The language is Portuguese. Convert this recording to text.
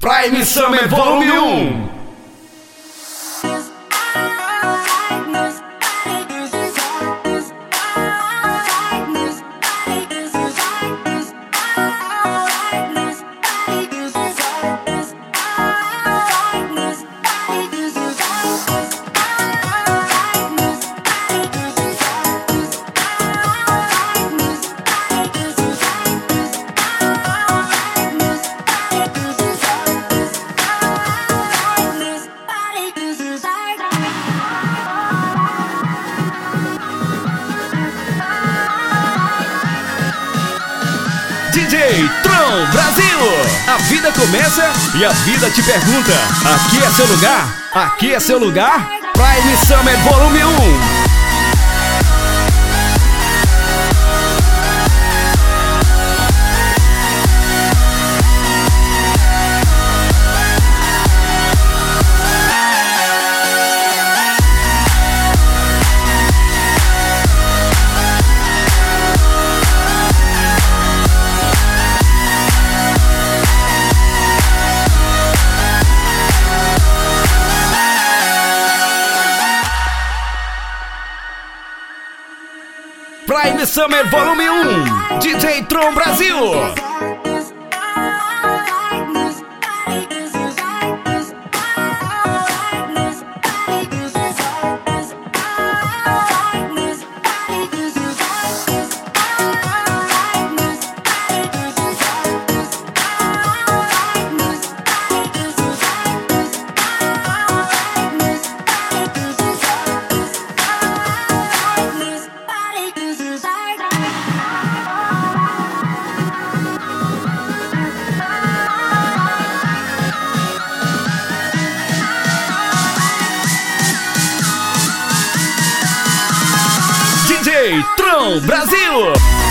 Prime Summer Volume 1. DJ Tron Brasil! A vida começa e a vida te pergunta: aqui é seu lugar? Aqui é seu lugar? Prime Summer Volume 1. Prime Summer Volume 1, DJ Tron Brasil. DJ Tron Brasil.